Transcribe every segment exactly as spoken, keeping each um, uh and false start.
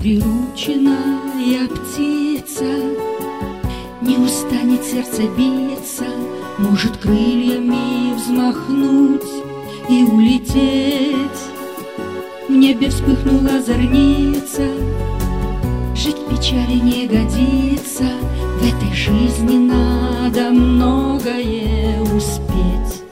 Прирученная птица, не устанет сердце биться, может крыльями взмахнуть и улететь. В небе вспыхнула зорница, жить в печали не годится, в этой жизни надо многое успеть.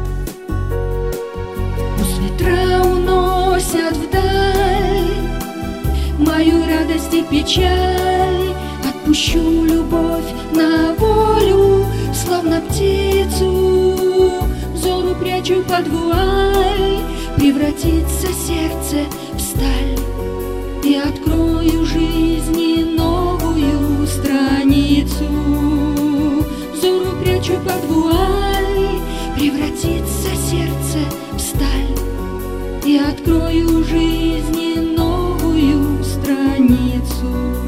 Пусть ветра уносят вдаль мою радость и печаль, отпущу любовь на волю, словно птицу, взору прячу под вуаль, превратится сердце в сталь, и открою жизни новую страницу. Взору прячу под вуаль, превратится сердце в сталь, и открою жизни новую страницу.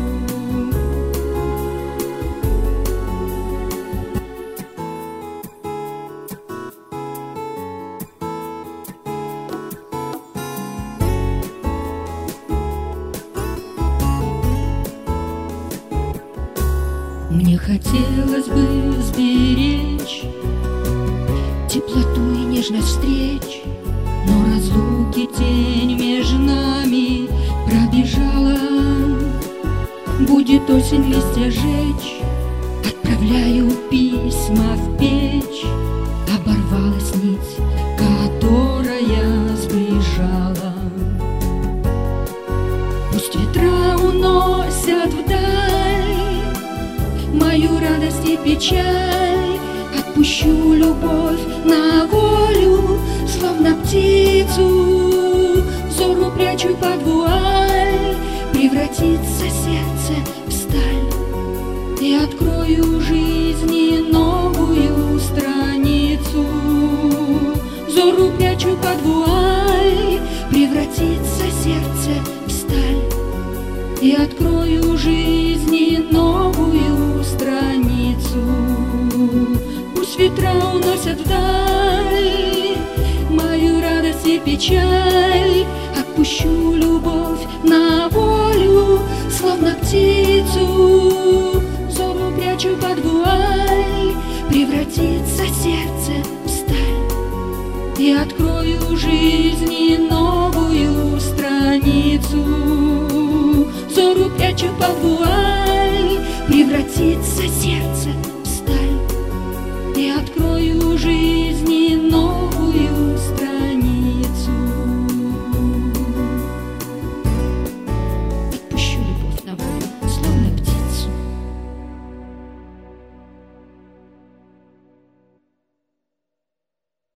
Мне хотелось бы сберечь теплоту и нежность встреч, но разлуки тень между нами пробежала. Будет осень листья жечь, отправляю письма в печь, оборвалась нить, которая сближала. Пусть ветра уносят вдаль мою радость и печаль, отпущу любовь на волю, словно птицу, взору прячу под вуаль, превратится сердце в сталь, и открою жизни новую страницу. Взору прячу под вуаль, превратится сердце в сталь, и открою жизни новую страницу. Пусть ветра уносят вдаль мою радость и печаль, отпущу любовь на волю, словно птицу, взору прячу под вуаль, превратится сердце в сталь, и открою жизни новую страницу. Взору прячу под вуаль, превратится сердце